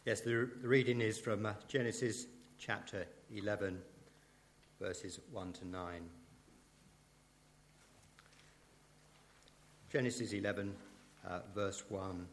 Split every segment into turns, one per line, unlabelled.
Yes, the reading is from Genesis chapter 11, verses 1 to 9. Genesis 11, verse 1.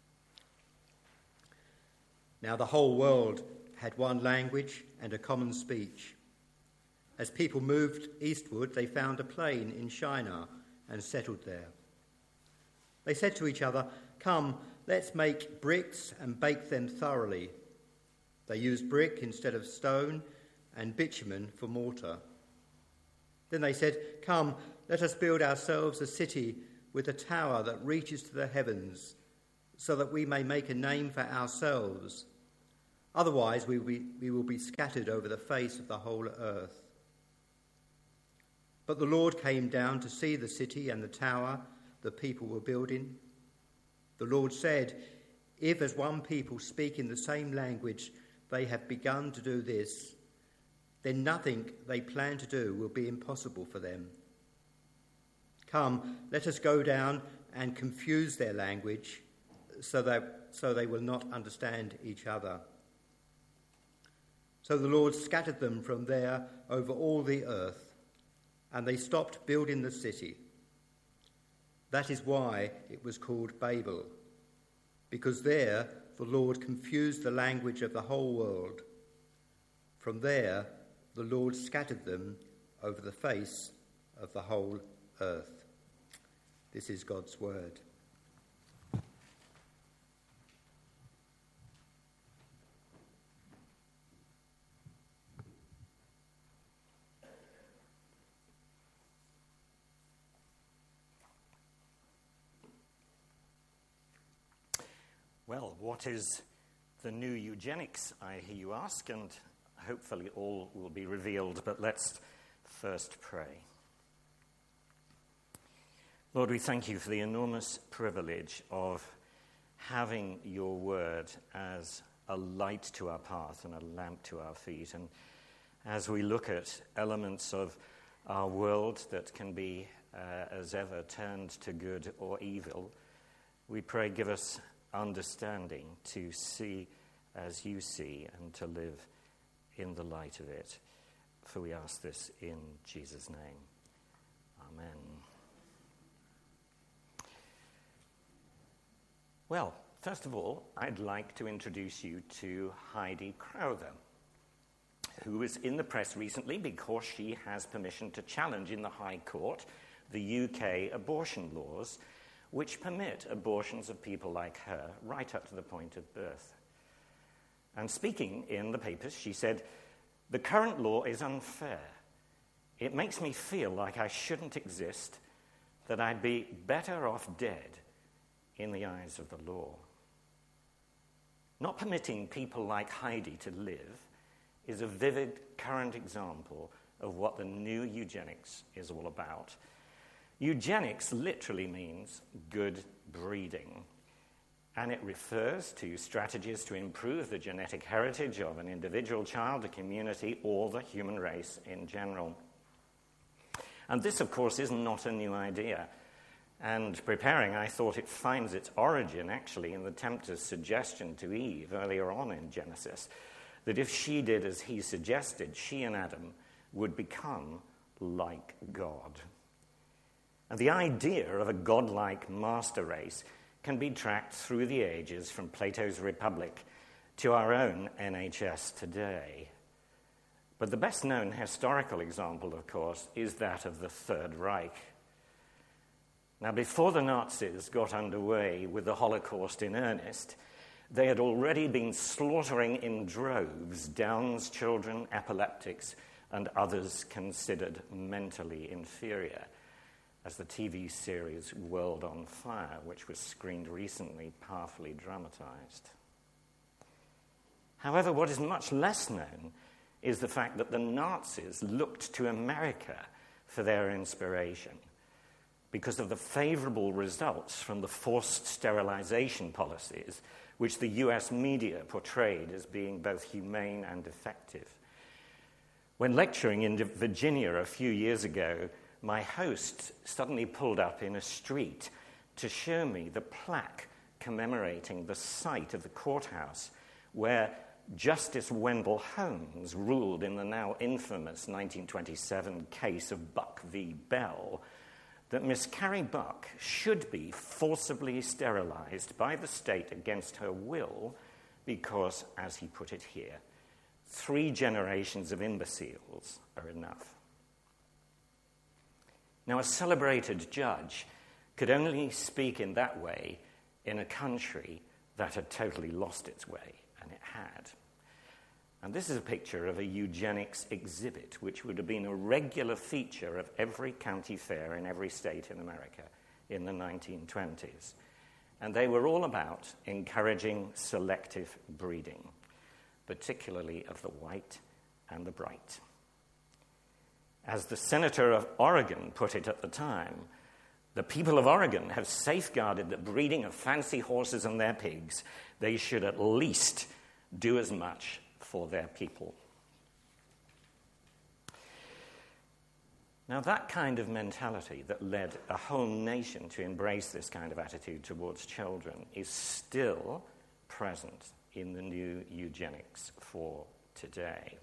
Now the whole world had one language and a common speech. As people moved eastward, they found a plain in Shinar and settled there. They said to each other, "Come, let's make bricks and bake them thoroughly." They used brick instead of stone and bitumen for mortar. Then they said, "Come, let us build ourselves a city with a tower that reaches to the heavens, so that we may make a name for ourselves. Otherwise we will be scattered over the face of the whole earth." But the Lord came down to see the city and the tower the people were building. The Lord said, "If as one people speak in the same language they have begun to do this, then nothing they plan to do will be impossible for them. Come, let us go down and confuse their language so they will not understand each other." So the Lord scattered them from there over all the earth, and they stopped building the city. That is why it was called Babel, because there the Lord confused the language of the whole world. From there the Lord scattered them over the face of the whole earth. This is God's word.
Well, what is the new eugenics, I hear you ask, and hopefully all will be revealed, but let's first pray. Lord, we thank you for the enormous privilege of having your word as a light to our path and a lamp to our feet. And as we look at elements of our world that can be, as ever, turned to good or evil, we pray, give us understanding to see as you see and to live in the light of it. For we ask this in Jesus' name. Amen. Well, first of all, I'd like to introduce you to Heidi Crowther, who was in the press recently because she has permission to challenge in the High Court the UK abortion laws, which permit abortions of people like her right up to the point of birth. And speaking in the papers, she said, "The current law is unfair. It makes me feel like I shouldn't exist, that I'd be better off dead in the eyes of the law." Not permitting people like Heidi to live is a vivid current example of what the new eugenics is all about. Eugenics literally means good breeding, and it refers to strategies to improve the genetic heritage of an individual child, a community, or the human race in general. And this, of course, is not a new idea. And preparing, I thought it finds its origin, actually, in the tempter's suggestion to Eve earlier on in Genesis, that if she did as he suggested, she and Adam would become like God. And the idea of a godlike master race can be tracked through the ages from Plato's Republic to our own NHS today. But the best-known historical example, of course, is that of the Third Reich. Now, before the Nazis got underway with the Holocaust in earnest, they had already been slaughtering in droves Downs children, epileptics, and others considered mentally inferior, as the TV series World on Fire, which was screened recently, powerfully dramatized. However, what is much less known is the fact that the Nazis looked to America for their inspiration because of the favorable results from the forced sterilization policies, which the US media portrayed as being both humane and effective. When lecturing in Virginia a few years ago, my host suddenly pulled up in a street to show me the plaque commemorating the site of the courthouse where Justice Wendell Holmes ruled in the now infamous 1927 case of Buck v. Bell that Miss Carrie Buck should be forcibly sterilized by the state against her will because, as he put it here, 3 generations of imbeciles are enough. Now, a celebrated judge could only speak in that way in a country that had totally lost its way, and it had. And this is a picture of a eugenics exhibit, which would have been a regular feature of every county fair in every state in America in the 1920s. And they were all about encouraging selective breeding, particularly of the white and the bright. As the senator of Oregon put it at the time, the people of Oregon have safeguarded the breeding of fancy horses and their pigs. They should at least do as much for their people. Now, that kind of mentality that led a whole nation to embrace this kind of attitude towards children is still present in the new eugenics for today.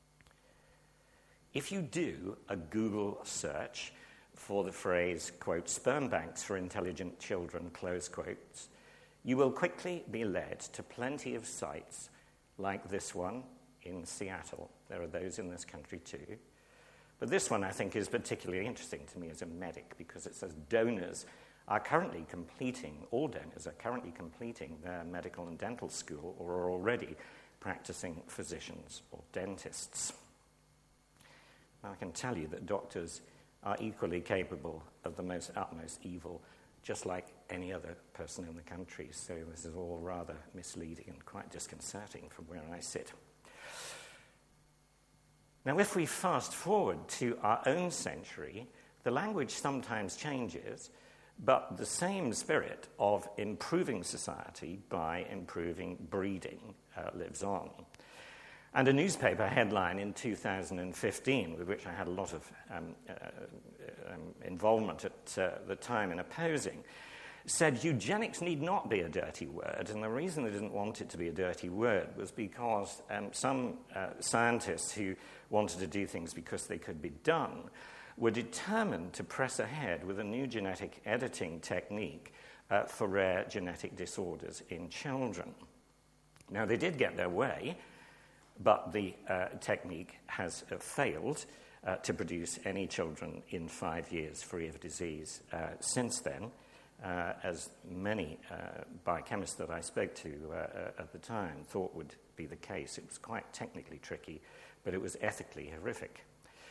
If you do a Google search for the phrase, quote, sperm banks for intelligent children, close quotes, you will quickly be led to plenty of sites like this one in Seattle. There are those in this country too. But this one, I think, is particularly interesting to me as a medic because it says donors are currently completing, all donors are currently completing their medical and dental school or are already practicing physicians or dentists. Now, I can tell you that doctors are equally capable of the most utmost evil, just like any other person in the country. So this is all rather misleading and quite disconcerting from where I sit. Now, if we fast forward to our own century, the language sometimes changes, but the same spirit of improving society by improving breeding lives on. And a newspaper headline in 2015, with which I had a lot of involvement at the time in opposing, said eugenics need not be a dirty word, and the reason they didn't want it to be a dirty word was because some scientists who wanted to do things because they could be done were determined to press ahead with a new genetic editing technique for rare genetic disorders in children. Now, they did get their way, but the technique has failed to produce any children in 5 years free of disease since then, as many biochemists that I spoke to at the time thought would be the case. It was quite technically tricky, but it was ethically horrific.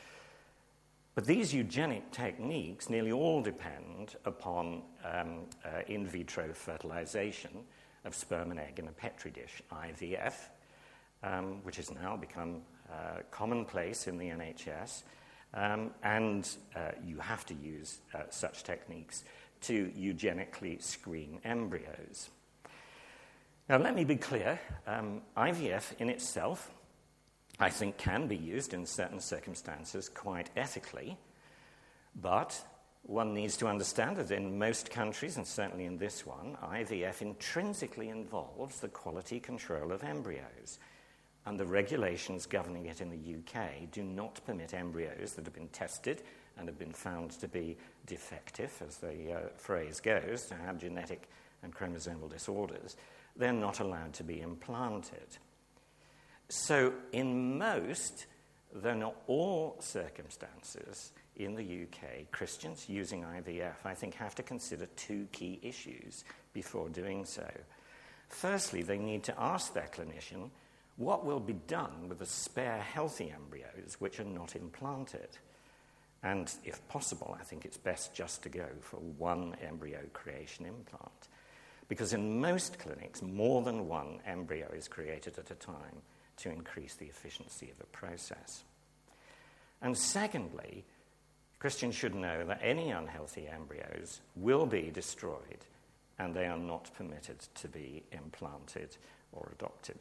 But these eugenic techniques nearly all depend upon in vitro fertilization of sperm and egg in a petri dish, IVF, which has now become commonplace in the NHS, and you have to use such techniques to eugenically screen embryos. Now, let me be clear. IVF in itself, I think, can be used in certain circumstances quite ethically, but one needs to understand that in most countries, and certainly in this one, IVF intrinsically involves the quality control of embryos. And the regulations governing it in the UK do not permit embryos that have been tested and have been found to be defective, as the phrase goes, to have genetic and chromosomal disorders. They're not allowed to be implanted. So in most, though not all circumstances in the UK, Christians using IVF, I think, have to consider 2 key issues before doing so. Firstly, they need to ask their clinician what will be done with the spare healthy embryos which are not implanted. And if possible, I think it's best just to go for one embryo creation implant. Because in most clinics, more than one embryo is created at a time to increase the efficiency of the process. And secondly, Christians should know that any unhealthy embryos will be destroyed and they are not permitted to be implanted or adopted.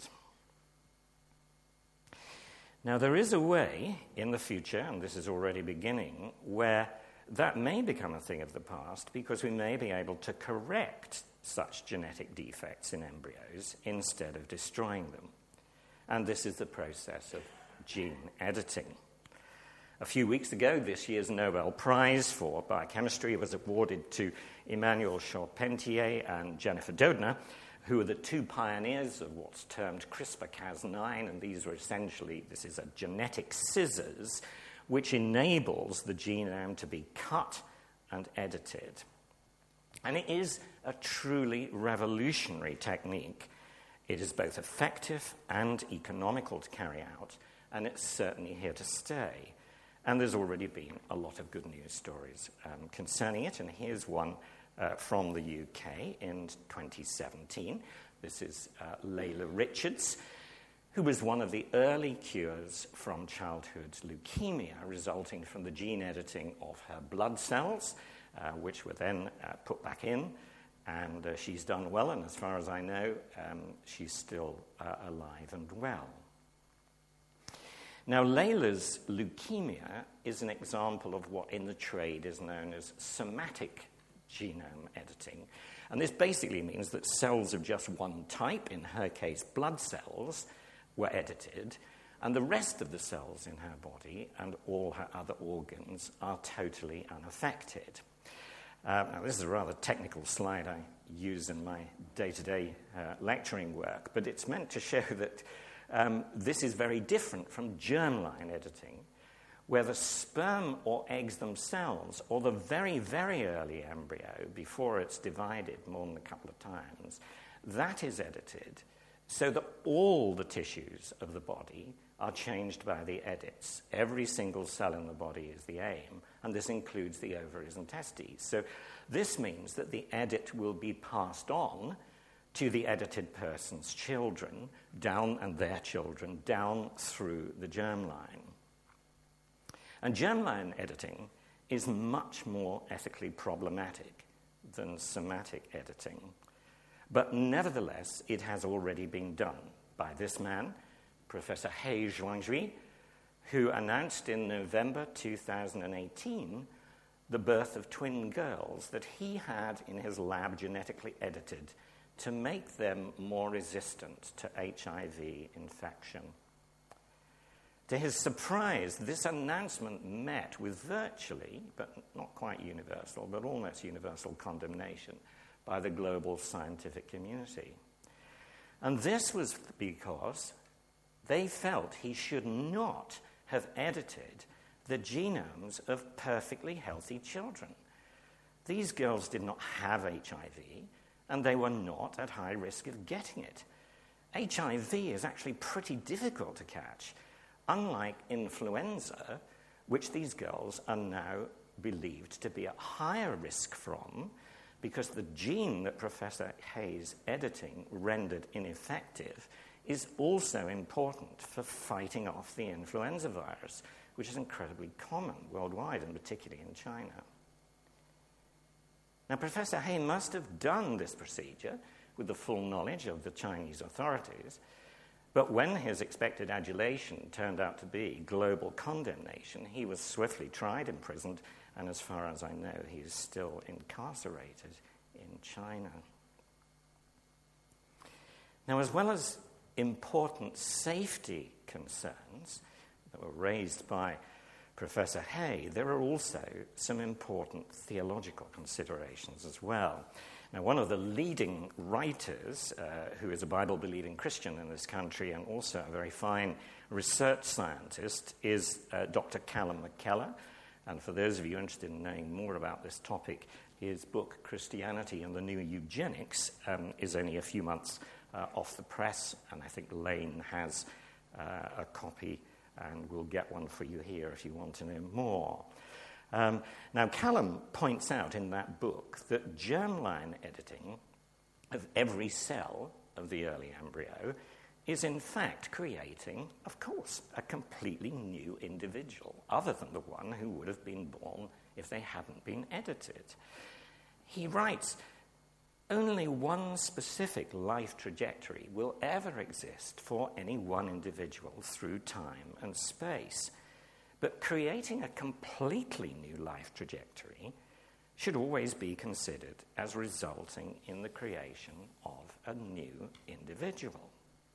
Now, there is a way in the future, and this is already beginning, where that may become a thing of the past because we may be able to correct such genetic defects in embryos instead of destroying them. And this is the process of gene editing. A few weeks ago, this year's Nobel Prize for Biochemistry was awarded to Emmanuel Charpentier and Jennifer Doudna, who are the two pioneers of what's termed CRISPR-Cas9, and these were essentially, this is a genetic scissors, which enables the genome to be cut and edited. And it is a truly revolutionary technique. It is both effective and economical to carry out, and it's certainly here to stay. And there's already been a lot of good news stories concerning it, and here's one from the UK in 2017. This is Layla Richards, who was one of the early cures from childhood leukemia resulting from the gene editing of her blood cells, which were then put back in, and she's done well, and as far as I know, she's still alive and well. Now, Layla's leukemia is an example of what in the trade is known as somatic genome editing. And this basically means that cells of just one type, in her case blood cells, were edited, and the rest of the cells in her body and all her other organs are totally unaffected. Now, this is a rather technical slide I use in my day-to-day lecturing work, but it's meant to show that this is very different from germline editing, where the sperm or eggs themselves, or the very, very early embryo, before it's divided more than a couple of times, that is edited so that all the tissues of the body are changed by the edits. Every single cell in the body is the aim, and this includes the ovaries and testes. So this means that the edit will be passed on to the edited person's children, and their children, down through the germline. And germline editing is much more ethically problematic than somatic editing. But nevertheless, it has already been done by this man, Professor He Zhuangzhi, who announced in November 2018 the birth of twin girls that he had in his lab genetically edited to make them more resistant to HIV infection. To his surprise, this announcement met with virtually, but not quite universal, but almost universal condemnation by the global scientific community. And this was because they felt he should not have edited the genomes of perfectly healthy children. These girls did not have HIV, and they were not at high risk of getting it. HIV is actually pretty difficult to catch, unlike influenza, which these girls are now believed to be at higher risk from, because the gene that Professor He's editing rendered ineffective is also important for fighting off the influenza virus, which is incredibly common worldwide, and particularly in China. Now, Professor He must have done this procedure with the full knowledge of the Chinese authorities, but when his expected adulation turned out to be global condemnation, he was swiftly tried, imprisoned, and as far as I know, he is still incarcerated in China. Now, as well as important safety concerns that were raised by Professor He, there are also some important theological considerations as well. Now, one of the leading writers, who is a Bible-believing Christian in this country and also a very fine research scientist, is Dr. Callum McKellar. And for those of you interested in knowing more about this topic, his book, Christianity and the New Eugenics, is only a few months off the press, and I think Lane has a copy, and we'll get one for you here if you want to know more. Now, Callum points out in that book that germline editing of every cell of the early embryo is in fact creating, of course, a completely new individual, other than the one who would have been born if they hadn't been edited. He writes, only one specific life trajectory will ever exist for any one individual through time and space. But creating a completely new life trajectory should always be considered as resulting in the creation of a new individual.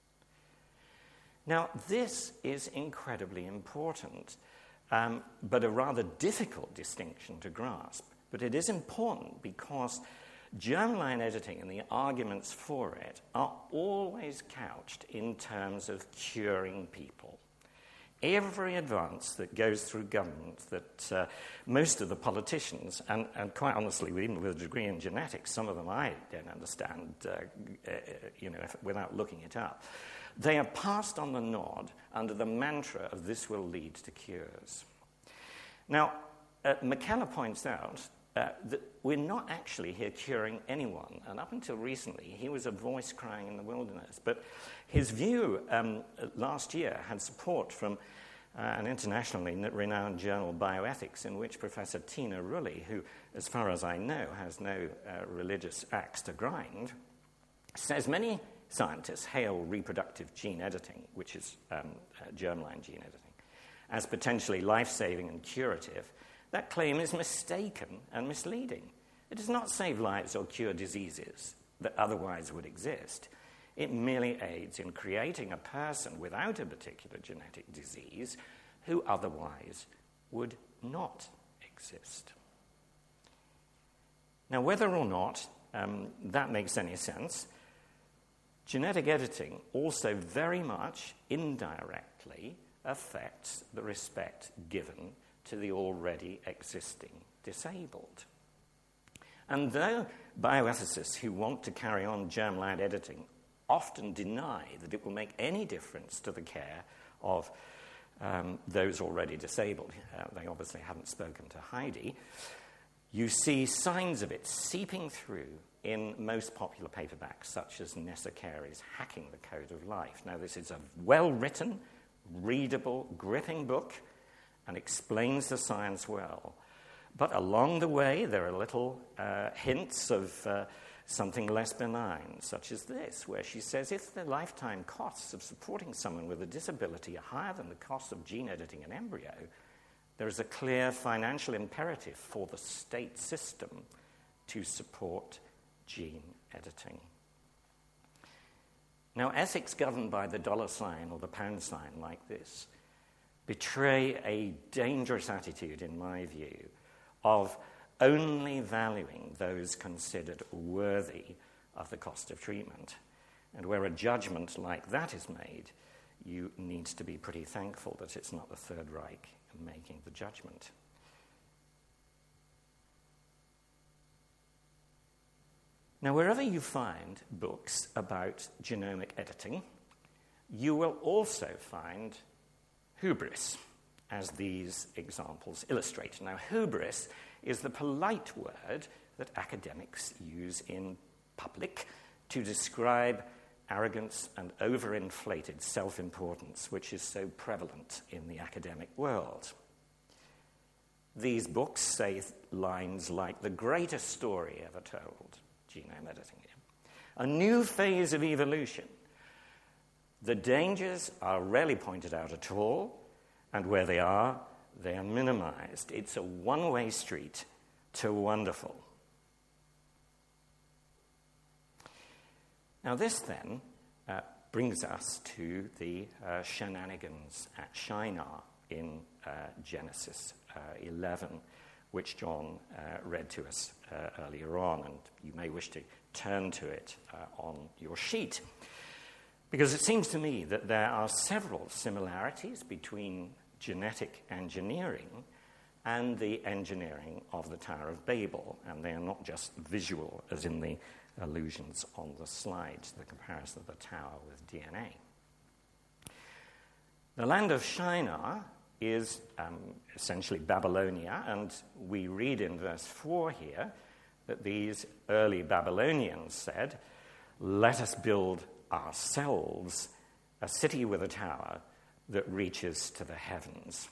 Now, this is incredibly important, but a rather difficult distinction to grasp. But it is important because germline editing and the arguments for it are always couched in terms of curing people. Every advance that goes through government that most of the politicians, and quite honestly, even with a degree in genetics, some of them I don't understand, without looking it up, they are passed on the nod under the mantra of this will lead to cures. Now, McKellar points out that we're not actually here curing anyone, and up until recently, he was a voice crying in the wilderness. But his view last year had support from an internationally renowned journal, Bioethics, in which Professor Tina Rulli, who, as far as I know, has no religious axe to grind, says many scientists hail reproductive gene editing, which is germline gene editing, as potentially life-saving and curative. That claim is mistaken and misleading. It does not save lives or cure diseases that otherwise would exist. It merely aids in creating a person without a particular genetic disease who otherwise would not exist. Now, whether or not that makes any sense, genetic editing also very much indirectly affects the respect given to the already existing disabled. And though bioethicists who want to carry on germline editing often deny that it will make any difference to the care of those already disabled, they obviously haven't spoken to Heidi, you see signs of it seeping through in most popular paperbacks, such as Nessa Carey's Hacking the Code of Life. Now, this is a well-written, readable, gripping book, and explains the science well. But along the way, there are little hints of something less benign, such as this, where she says, if the lifetime costs of supporting someone with a disability are higher than the cost of gene editing an embryo, there is a clear financial imperative for the state system to support gene editing. Now, ethics governed by the dollar sign or the pound sign like this betray a dangerous attitude, in my view, of only valuing those considered worthy of the cost of treatment. And where a judgment like that is made, you need to be pretty thankful that it's not the Third Reich making the judgment. Now, wherever you find books about genomic editing, you will also find hubris, as these examples illustrate. Now, hubris is the polite word that academics use in public to describe arrogance and overinflated self-importance, which is so prevalent in the academic world. These books say lines like, the greatest story ever told, genome editing. A new phase of evolution. The dangers are rarely pointed out at all, and where they are minimized. It's a one-way street to wonderful. Now, this then brings us to the shenanigans at Shinar in Genesis 11, which John read to us earlier on, and you may wish to turn to it on your sheet. Because it seems to me that there are several similarities between genetic engineering and the engineering of the Tower of Babel, and they are not just visual, as in the allusions on the slides, the comparison of the tower with DNA. The land of Shinar is essentially Babylonia, and we read in verse 4 here that these early Babylonians said, let us build ourselves a city with a tower that reaches to the heavens.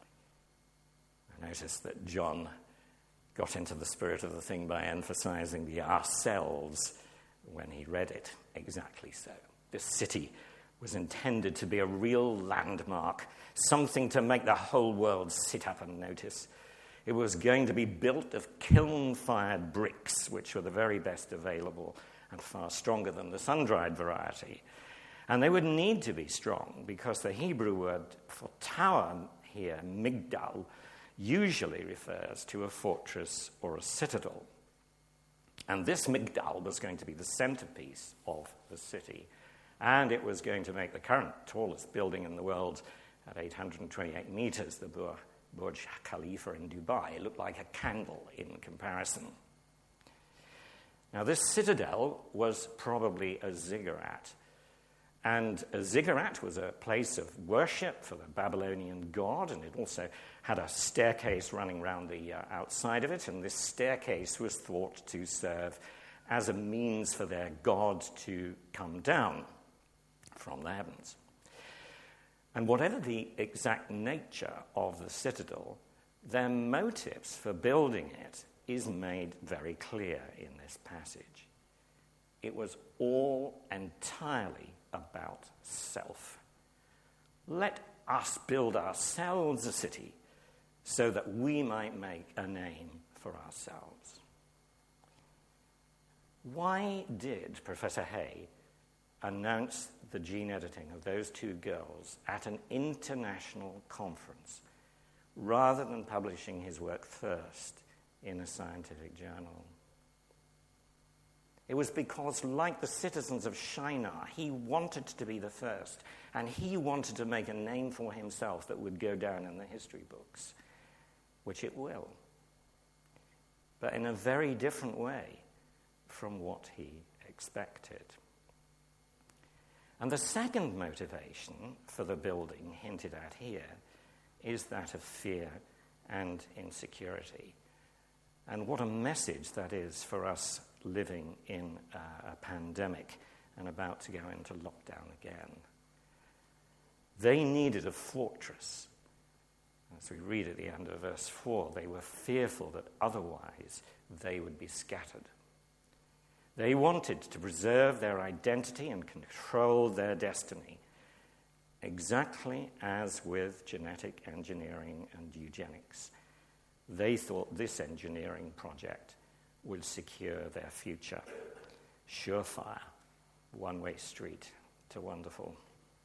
I notice that John got into the spirit of the thing by emphasizing the ourselves when he read it. Exactly so. This city was intended to be a real landmark, something to make the whole world sit up and notice. It was going to be built of kiln-fired bricks, which were the very best available and far stronger than the sun-dried variety. And they would need to be strong because the Hebrew word for tower here, migdal, usually refers to a fortress or a citadel. And this migdal was going to be the centerpiece of the city. And it was going to make the current tallest building in the world at 828 meters, the Burj Khalifa in Dubai. It looked like a candle in comparison. Now, this citadel was probably a ziggurat. And a ziggurat was a place of worship for the Babylonian god, and it also had a staircase running around the outside of it, and this staircase was thought to serve as a means for their god to come down from the heavens. And whatever the exact nature of the citadel, their motives for building it is made very clear in this passage. It was all entirely about self. Let us build ourselves a city so that we might make a name for ourselves. Why did Professor Hay announce the gene editing of those two girls at an international conference rather than publishing his work first in a scientific journal? It was because, like the citizens of Shinar, he wanted to be the first, and he wanted to make a name for himself that would go down in the history books, which it will, but in a very different way from what he expected. And the second motivation for the building hinted at here is that of fear and insecurity. And what a message that is for us living in a pandemic and about to go into lockdown again. They needed a fortress. As we read at the end of verse 4, they were fearful that otherwise they would be scattered. They wanted to preserve their identity and control their destiny, exactly as with genetic engineering and eugenics. They thought this engineering project would secure their future. Surefire, one-way street to wonderful.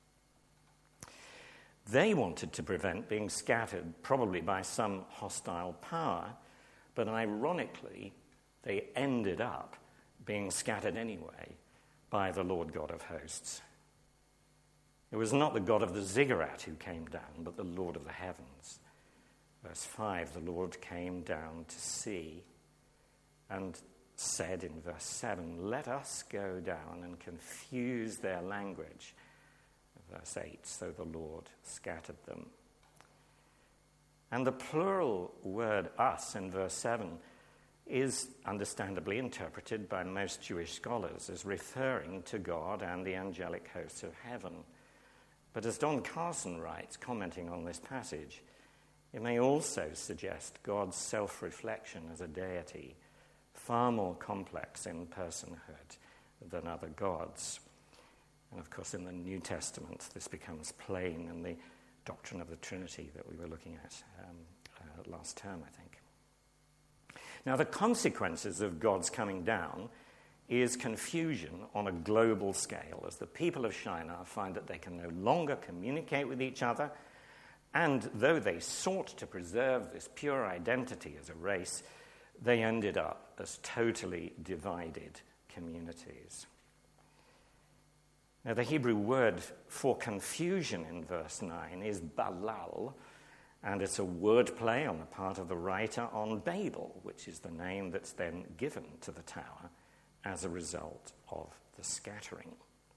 They wanted to prevent being scattered, probably by some hostile power, but ironically, they ended up being scattered anyway by the Lord God of hosts. It was not the God of the ziggurat who came down, but the Lord of the heavens. Verse 5, the Lord came down to see and said in verse 7, let us go down and confuse their language. Verse 8, so the Lord scattered them. And the plural word us in verse 7 is understandably interpreted by most Jewish scholars as referring to God and the angelic hosts of heaven. But as Don Carson writes, commenting on this passage, it may also suggest God's self-reflection as a deity, far more complex in personhood than other gods. And of course, in the New Testament, this becomes plain in the doctrine of the Trinity that we were looking at last term, I think. Now, the consequences of God's coming down is confusion on a global scale, as the people of Shinar find that they can no longer communicate with each other, and though they sought to preserve this pure identity as a race, they ended up as totally divided communities. Now, the Hebrew word for confusion in verse 9 is balal, and it's a wordplay on the part of the writer on Babel, which is the name that's then given to the tower as a result of the scattering.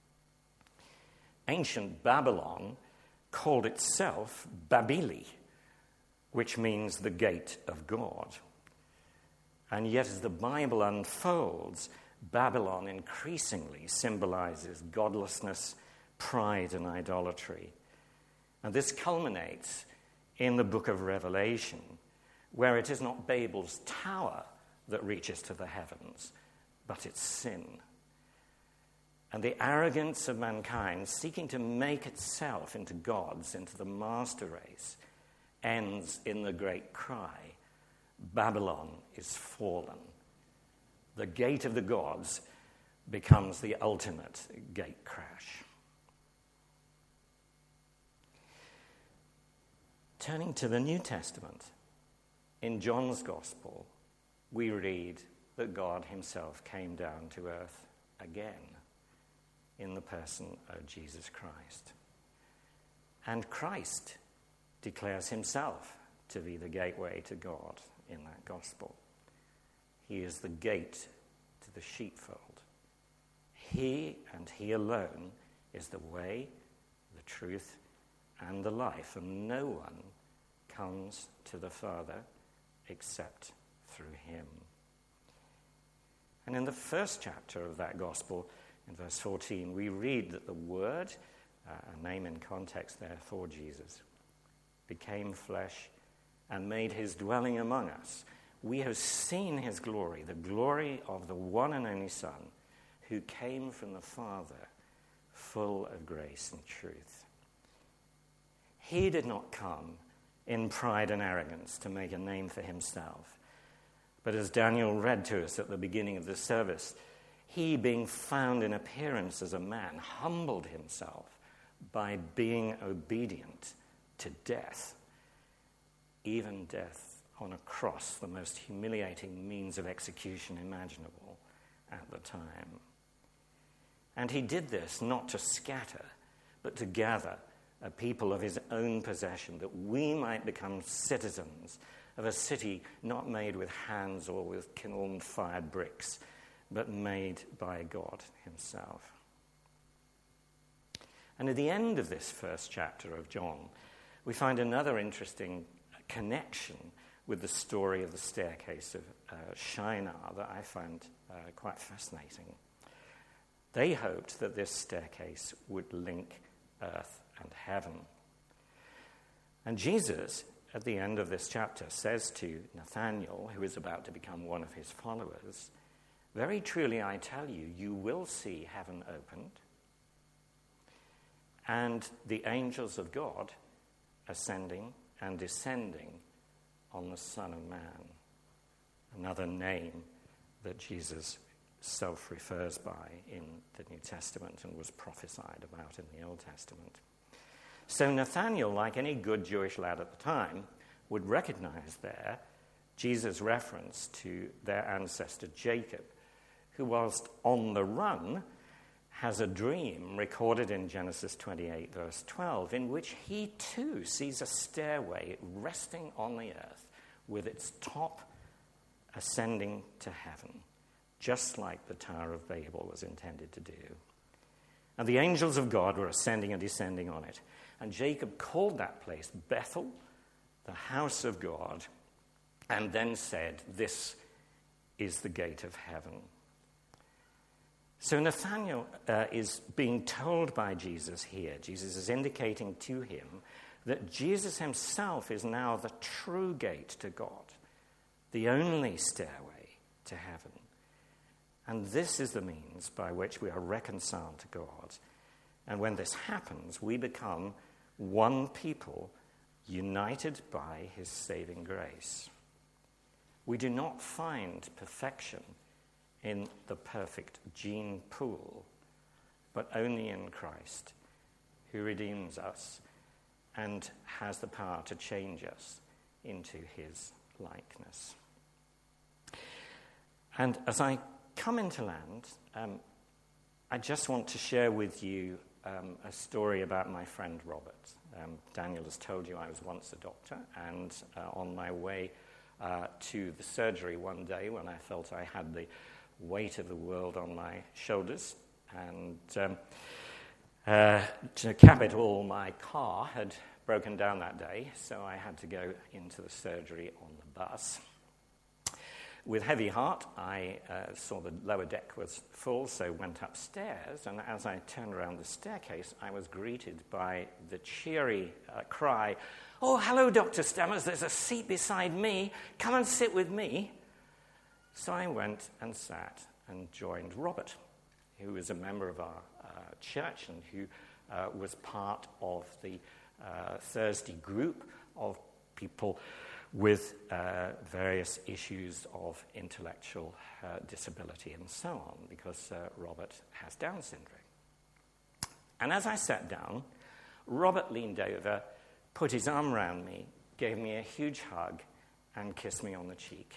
Ancient Babylon called itself Babili, which means the gate of God. And yet, as the Bible unfolds, Babylon increasingly symbolizes godlessness, pride, and idolatry. And this culminates in the book of Revelation, where it is not Babel's tower that reaches to the heavens, but its sin. And the arrogance of mankind seeking to make itself into gods, into the master race, ends in the great cry, Babylon is fallen. The gate of the gods becomes the ultimate gate crash. Turning to the New Testament, in John's Gospel, we read that God himself came down to earth again in the person of Jesus Christ. And Christ declares himself to be the gateway to God in that gospel. He is the gate to the sheepfold. He and he alone is the way, the truth, and the life, and no one comes to the Father except through him. And in the first chapter of that gospel, in verse 14, we read that the Word, a name in context there for Jesus, became flesh and made his dwelling among us. We have seen his glory, the glory of the one and only Son, who came from the Father, full of grace and truth. He did not come in pride and arrogance to make a name for himself, but as Daniel read to us at the beginning of the service, he, being found in appearance as a man, humbled himself by being obedient to death, even death on a cross, the most humiliating means of execution imaginable at the time. And he did this not to scatter, but to gather a people of his own possession, that we might become citizens of a city not made with hands or with kiln-fired bricks, but made by God himself. And at the end of this first chapter of John, we find another interesting connection with the story of the staircase of Shinar that I find quite fascinating. They hoped that this staircase would link earth and heaven. And Jesus, at the end of this chapter, says to Nathanael, who is about to become one of his followers, "Very truly I tell you, you will see heaven opened, and the angels of God ascending and descending on the Son of Man." Another name that Jesus self-refers by in the New Testament and was prophesied about in the Old Testament. So Nathanael, like any good Jewish lad at the time, would recognize there Jesus' reference to their ancestor Jacob, who, whilst on the run, has a dream recorded in Genesis 28, verse 12, in which he too sees a stairway resting on the earth with its top ascending to heaven, just like the Tower of Babel was intended to do. And the angels of God were ascending and descending on it. And Jacob called that place Bethel, the house of God, and then said, "This is the gate of heaven." So Nathanael is being told by Jesus here, Jesus is indicating to him that Jesus himself is now the true gate to God, the only stairway to heaven. And this is the means by which we are reconciled to God. And when this happens, we become one people united by his saving grace. We do not find perfection in the perfect gene pool, but only in Christ, who redeems us and has the power to change us into his likeness. And as I come into land, I just want to share with you a story about my friend Robert. Daniel has told you I was once a doctor, and on my way to the surgery one day when I felt I had the weight of the world on my shoulders, and to cap it all, my car had broken down that day, so I had to go into the surgery on the bus. With heavy heart, I saw the lower deck was full, so went upstairs, and as I turned around the staircase, I was greeted by the cheery cry, "Oh, hello, Dr. Stemmers, there's a seat beside me. Come and sit with me." So I went and sat and joined Robert, who is a member of our church and who was part of the Thursday group of people with various issues of intellectual disability and so on, because Robert has Down syndrome. And as I sat down, Robert leaned over, put his arm around me, gave me a huge hug, and kissed me on the cheek.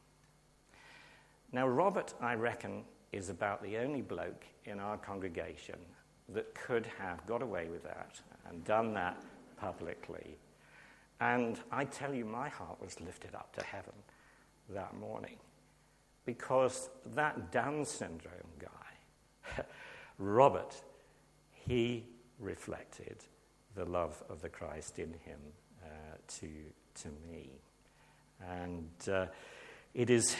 Now, Robert, I reckon, is about the only bloke in our congregation that could have got away with that and done that publicly. And I tell you, my heart was lifted up to heaven that morning, because that Down syndrome guy, Robert, he reflected the love of the Christ in him to me. And it is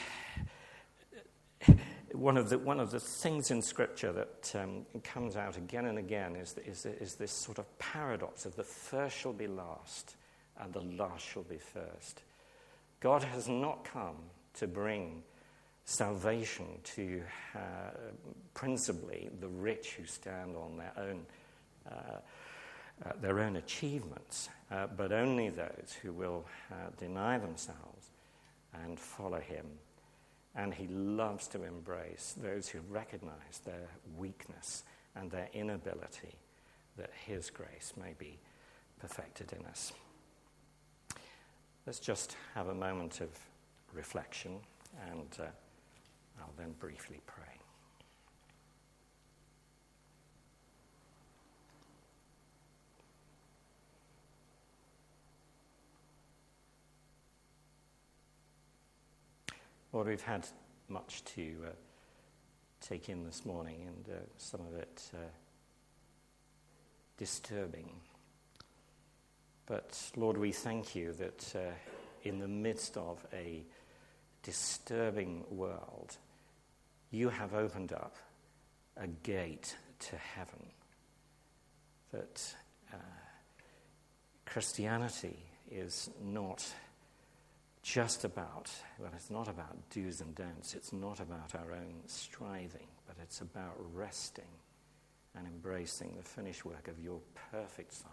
one of the things in Scripture that comes out again and again is this sort of paradox of the first shall be last and the last shall be first. God has not come to bring salvation to principally the rich who stand on their own achievements, but only those who will deny themselves and follow him. And he loves to embrace those who recognize their weakness and their inability, that his grace may be perfected in us. Let's just have a moment of reflection, and I'll then briefly pray. Lord, we've had much to take in this morning, and some of it disturbing. But Lord, we thank you that in the midst of a disturbing world, you have opened up a gate to heaven. That Christianity is not just about, well, it's not about do's and don'ts. It's not about our own striving, but it's about resting and embracing the finished work of your perfect Son.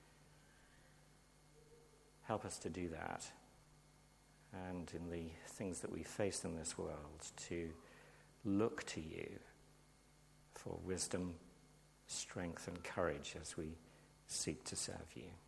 Help us to do that, and in the things that we face in this world, to look to you for wisdom, strength, and courage as we seek to serve you.